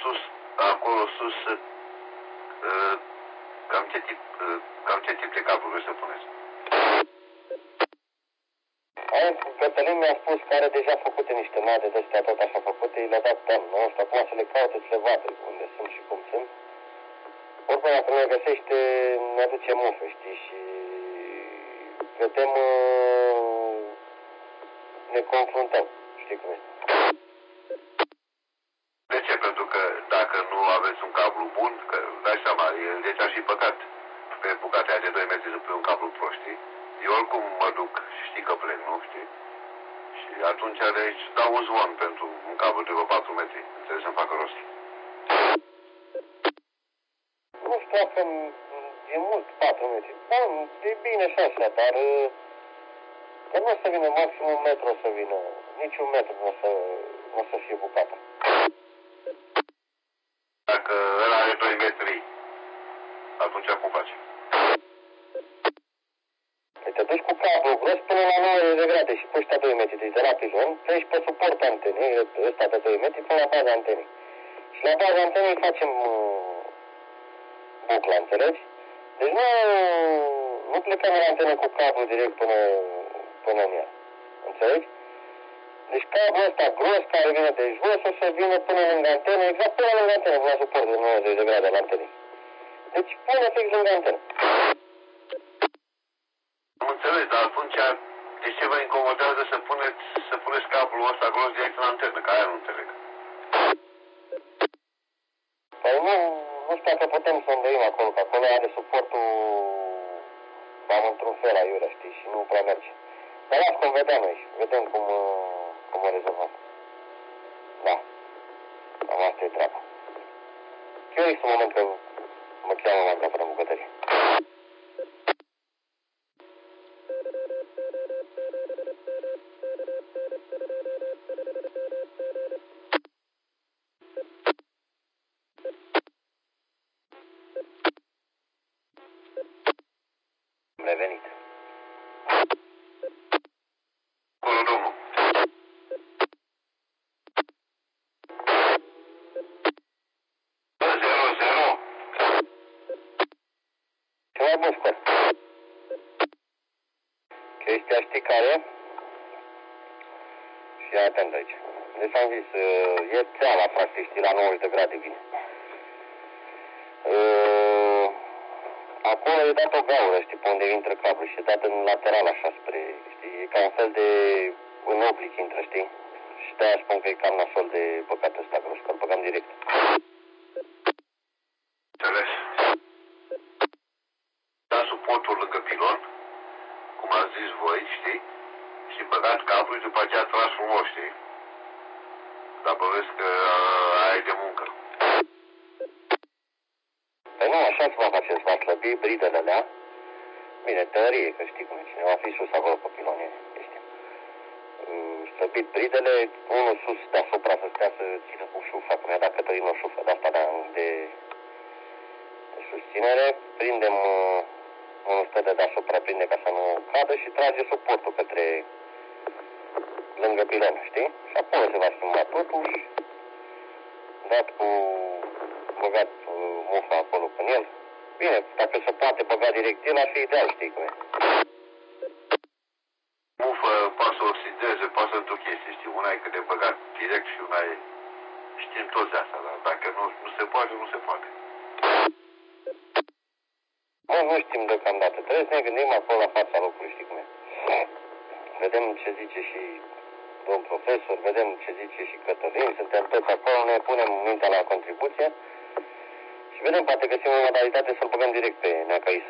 acolo sus, cam ce tip de cablu vreți să puneți? Cătălin mi-a spus că are deja făcute niște nade de astea tot așa făcute, i le-a dat pe nu știu, acum să le caute, să le vadă unde sunt și cum sunt. Oricum, dacă ne găsește, ne aduce mufă, știi, și vedem, ne confruntăm, știi cum este. De ce? Pentru că dacă nu aveți un cablu bun, că dai seama, deci ar fi păcat pe bucata aia de 2 metri să pui un cablu prost, știi? Eu oricum mă duc, știi că plec, nu? Știi? Și atunci deci dau un zvon pentru un cablu de vreo 4 metri, înțeleg să-mi facă rost. Nu știu dacă e mult 4 metri. Bun, e bine și așa, dar că nu o să vină maxim un metru, o să vină, nici un metru nu o să fie bucata. Dacă ăla are 2 metri, atunci cum faci? Păi te duci cu cablu gros până la 90 de grade și pui ăștia 2 metri, deci de la pilon, treci pe suport antenei, ăsta de 2 metri până la baza antenei. Și la baza antenei facem bucla, înțelegi? Deci nu plecăm la antenă cu cablu direct până în ea. Înțelegi? Deci cablul ăsta gros care vine de jos o să vină până lângă antenă, exact până lângă antenă, până la suportul de 90 de grade la antenei. Deci până fix lângă antenă. Am înțeles, dar atunci de ce vă incomodează să puneți cablul ăsta gros direct în antenă? Că aia nu înțeleg. Păi nu știu dacă putem să îndoim acolo, că acolo are suportul cam într-un fel aiurea, știi, și nu prea merge. Dar las cum vedem noi, vedem cum o rezolvăm. Da, cam asta e treaba. Eu în moment că mă cheamă la capătă în bucătărie. Am revenit. Acolo, domnul. Ce mai bun scot? Chestia știi care? Și atent aici. Deci am zis, e țeala, practic, știi, la 90 de grade vine. Acolo e dat o gaură, știi, pe unde intră cablu și e dat în lateral așa spre, știi, e ca un fel de, în oblic intră, știi? Și de-aia spun că e cam nasol de băgat ăsta gros, că îl băgam direct. Înțeles. Da suportul lângă pilon, cum ați zis voi, știi? Și băgați cablu și după aceea tras frumos, știi? Dar băvesc că aia e de muncă. Păi nu, așa se va face, se va slăbi bridele alea. Bine, tărie, că știi cum e, cine va fi sus acolo pe pilon, e chestia. Slăbit bridele, unul sus deasupra să stea să țină cu șufa, cum i-a dat Cătălin o șufă de asta de susținere, prindem unul stă de deasupra, prinde ca să nu cadă și trage suportul către lângă pilon, știi? Și acolo se va schimba totul și dat cu băgat mufa acolo până el. Bine, dacă se poate băga direct el, ar fi ideal, știi cum e. Mufă poate să oxideze, poate să duc chestii, știi? Una e că de băgat direct și una e... Știm toți de asta, dar dacă nu se poate, nu se poate. Nu știm deocamdată. Trebuie să ne gândim acolo la fața locului, știi cum e. Vedem ce zice și domn profesor, vedem ce zice și Cătălin, suntem toți acolo, ne punem mintea la contribuție și vedem, poate găsim o modalitate să-l băgăm direct pe Neaca Isa.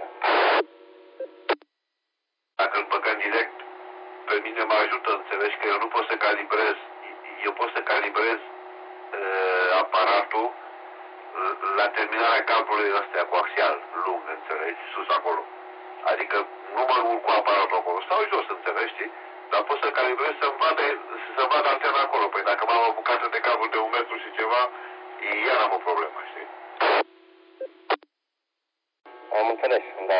Dacă îl băgăm direct, pe mine mă ajută, înțelegi, că eu nu pot să calibrez, eu pot să calibrez aparatul la terminarea cablului ăsta coaxial lung, înțelegi, sus acolo. Adică nu mă urc cu aparatul acolo, stau jos, înțelegi, știi? Dar pot să calibrez să-mi vadă antena acolo. Păi dacă m-am o bucată de cablu de 1 metru și ceva, iar am o problemă, știi? Am înțeles, da.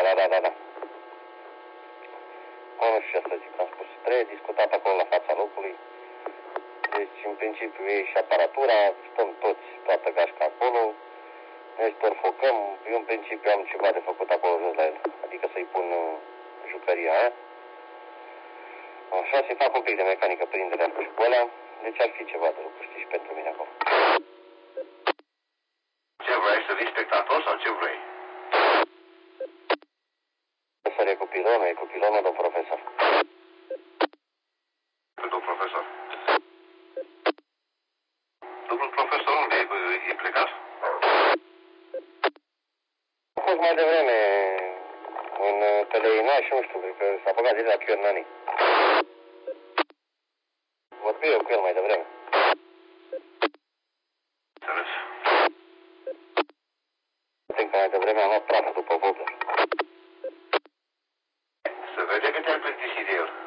Nu știu ce să zic, am spus, trebuie discutat acolo la fața locului. Deci, în principiu, ei și aparatura, stăm toți, toată gașca amestor focăm. Eu în principiu am ceva de făcut acolo jos la el. Adică să-i pun jucăria aia. Așa, să-i fac un pic de mecanică, prinderea cu școala. Deci ar fi ceva de lucru, știi, și pentru mine acolo. Ce vrei, să fii spectator sau ce vrei? Profesor e cu pilonul, domn profesor. Domnul profesor. Domnul profesor, unde e plecat? A fost mai devreme în Teleinaș, nu știu, cred că s-a băgat de la Chiornani. Vorbi eu cu el mai devreme. Înțeles. Cred că mai devreme am luat prafă după Bobler. Se vede că te-ai plictisit de el.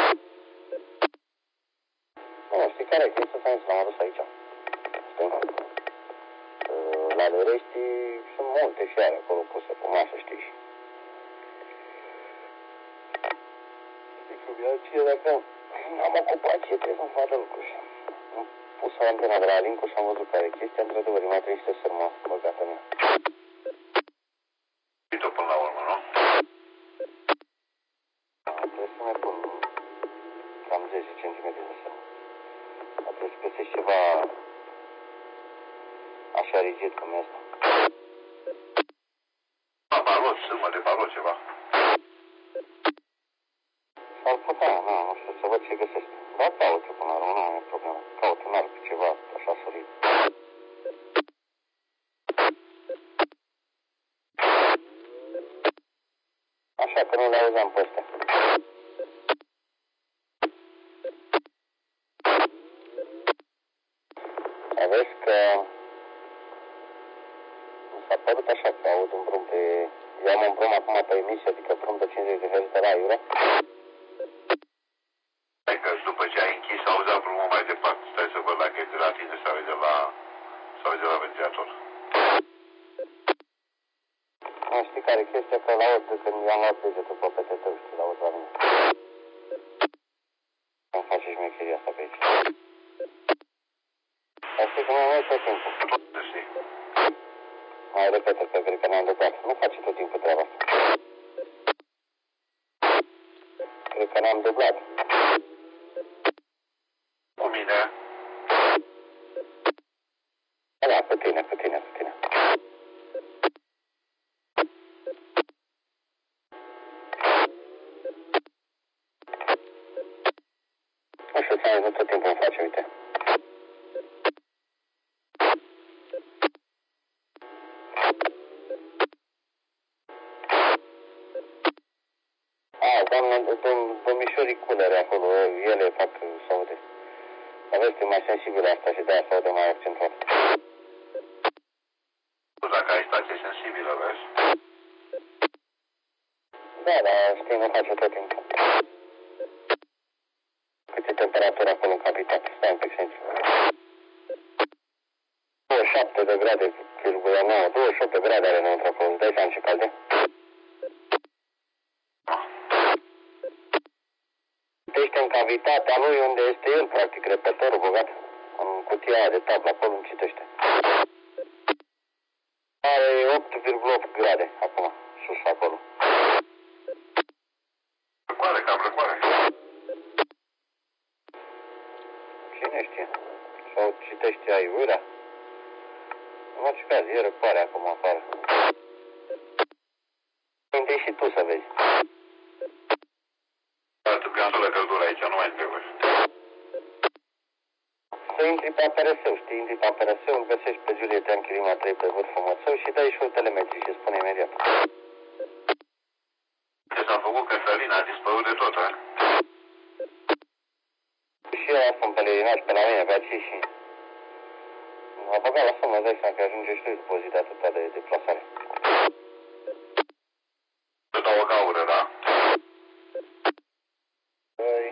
Nu, știi care e chestia să l-am adus aici. Stânga. La Lorești sunt multe fiare acolo puse pe masă, știi? Știi cum e aceea dacă am ocupație, trebuie să-mi facă lucruri. Am pus antena de la Lincu și am văzut care e chestia, într-adevăr, e mai triste sârma băgată în ea. Uite-o până la urmă, nu? Trebuie să mai pun cam 10 cm de sârmă. Trebuie să găsești ceva așa rigid cum e asta. Barot, sâmă de barot ceva. S-ar putea, nu știu, să văd ce găsești. Dar caut-o până la urmă, nu e problemă. Caut un arc, ceva așa solid. Așa că nu le auzeam pe astea. Vezi că mi s-a părut așa că aud un drum pe... Eu am un drum acum pe emisie, adică drum de 50 de Hz de la Iura. Hai că după ce ai închis, auzea drumul mai departe. Stai să văd dacă e de la tine sau e de la ventilator. Nu știi care e chestia, că la aud când i-am luat degetul pe PTT-ul, știi, la aud la mine. Îmi face șmecheria asta pe aici. Dar știi că nu mai tot timpul. Știi? Mai repetă că cred că n-am dublat. Nu face tot timpul treaba asta. Cred că n-am dublat. Cu mine? Da, cu tine. Nu știu, ți-am zis, tot timpul îmi face, uite. Domnișorii culere acolo, ele fac să aude. Aveți mai sensibile asta și de-aia se aude mai accentuat. Dacă ai stație sensibilă, vezi? Da, dar știi, nu face tot timpul. Cât e temperatura acolo în capitate? Stai un pic, sincer. 27 de grade, 28 de grade are înăuntru acolo. Îți dai seama ce calde? Citește în cavitatea lui unde este el, practic, repetorul băgat. În cutia aia de tablă, acolo îmi citește. Are 8,8 grade acum, sus acolo. Răcoare. Cine știe? Sau citește aiurea? În orice caz, e răcoare acum afară. Intri și tu să vezi. Trebuie la căldură aici, nu mai trebuie. Să intri pe APRS-ul, știi? Intri pe APRS-ul, îl găsești pe Giulie Teanchirima 3 pe vârful Mățău și dai și o telemetrie și spune imediat. Ce s-a făcut Cătălina, a dispărut de tot, a? Și eu asta în pelerinaș pe la mine, pe aici și... A băgat la somn, îți dai seama că ajunge și lui după o zi de atâta de deplasare. Să dau o gaură, da? Păi...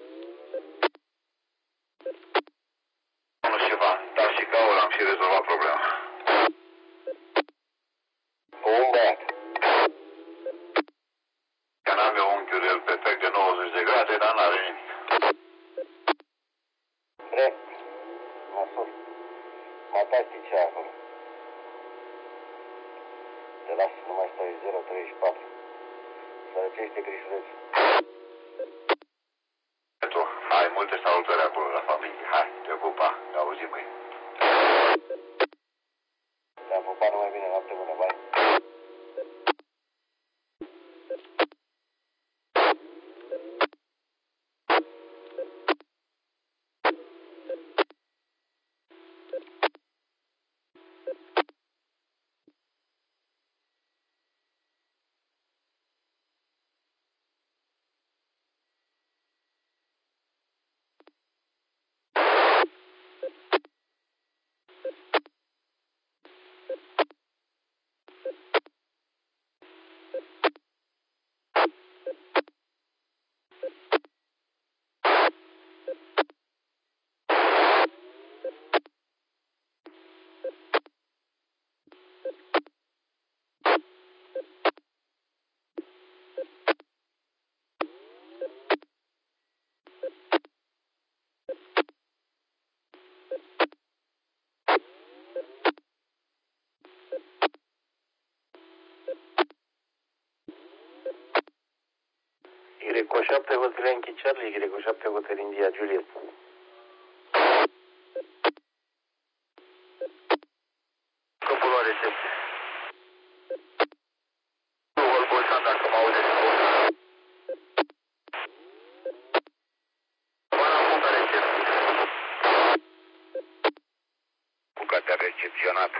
Nu știu ceva, dar și gaură am și rezolvat problema. Cu un băiat. Că n-am eu unchiul el perfect de 90 de grade, dar n-are nimic. Măsuri. Mai tai știi ce acolo. asta e 034. Să răcește Crișuleț. Hai, multe salutări acolo la familie. Hai, te pupa, te auzim mâine. Te-am pupat, numai bine, noapte bună, bai. Y7 Hotel Yankee Charlie, Y7 Hotel India Juliet. Scopul la recepție. Volboșan, dacă mă aude. Până acum pe recepție. Buca te-a recepționat.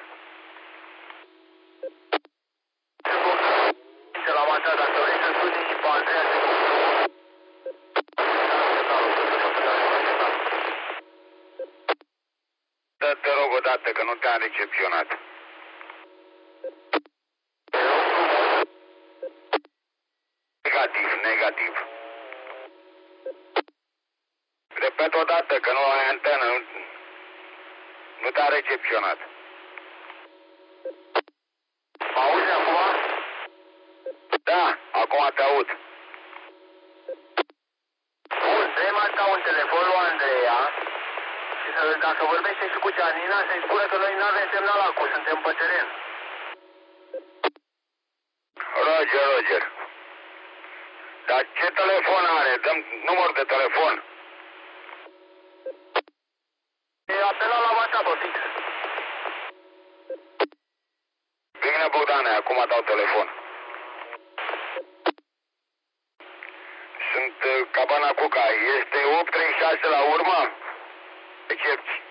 La masa, dacă vrei să suni pe Andreea, Te rog odată că nu te-am recepționat. Negativ. Repet odată că nu ai antenă, nu te-a recepționat. mă auzi acum? Da, acum te aud. Bun, vrem asta un telefon lui Andreea și dacă vorbește și cu Gianina, să-i spune că noi nu avem semnal acum, suntem pe teren. Roger. Dar ce telefon are? Dăm număr de telefon. E apelat la WhatsApp, fix. Bine, Bogdane, acum dau telefon. Sunt Cabana Cuca. Este 836 la urmă? Recepție.